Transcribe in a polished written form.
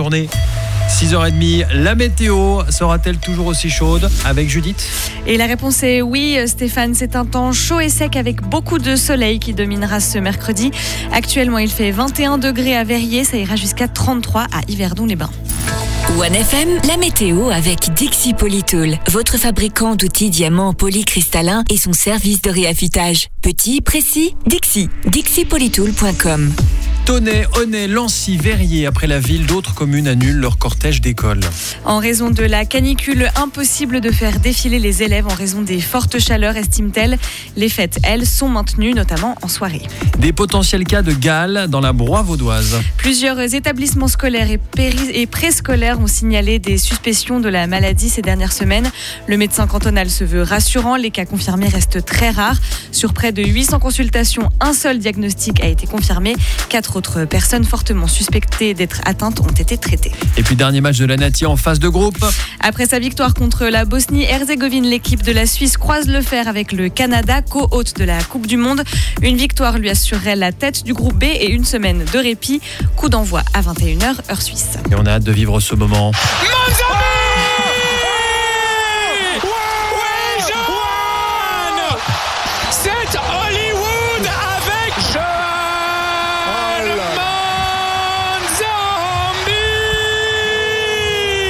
journée. 6h30, la météo sera-t-elle toujours aussi chaude avec Judith ? Et la réponse est oui, Stéphane. C'est un temps chaud et sec avec beaucoup de soleil qui dominera ce mercredi. Actuellement, il fait 21 degrés à Verrier. Ça ira jusqu'à 33 à Yverdon-les-Bains. 1FM, la météo avec Dixi Polytool, votre fabricant d'outils diamants polycristallins et son service de réaffûtage. Petit, précis, Dixi. DixiPolytool.com. Tonnet, Aunet, Lancy, Verrier. Après la ville, d'autres communes annulent leur cortège d'école. En raison de la canicule, impossible de faire défiler les élèves en raison des fortes chaleurs, estime-t-elle. Les fêtes, elles, sont maintenues, notamment en soirée. Des potentiels cas de gale dans la Broye vaudoise. Plusieurs établissements scolaires et préscolaires ont signalé des suspicions de la maladie ces dernières semaines. Le médecin cantonal se veut rassurant, les cas confirmés restent très rares. Sur près de 800 consultations, un seul diagnostic a été confirmé. 4 autres personnes fortement suspectées d'être atteintes ont été traitées. Et puis dernier match de la Nati en phase de groupe. Après sa victoire contre la Bosnie-Herzégovine, l'équipe de la Suisse croise le fer avec le Canada, co-hôte de la Coupe du Monde. Une victoire lui assurerait la tête du groupe B et une semaine de répit. Coup d'envoi à 21h, heure suisse. Et on a hâte de vivre ce moment. Monza